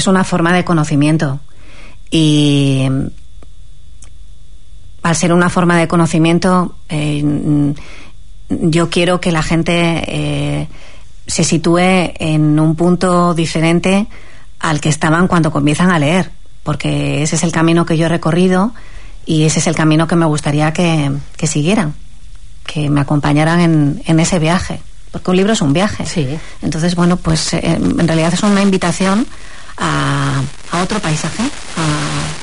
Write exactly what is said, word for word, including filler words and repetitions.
es una forma de conocimiento. Y al ser una forma de conocimiento, eh, yo quiero que la gente eh, se sitúe en un punto diferente al que estaban cuando comienzan a leer, porque ese es el camino que yo he recorrido y ese es el camino que me gustaría que, que siguieran, que me acompañaran en, en ese viaje, porque un libro es un viaje. Sí. Entonces, bueno, pues eh, en realidad es una invitación a, a otro paisaje, a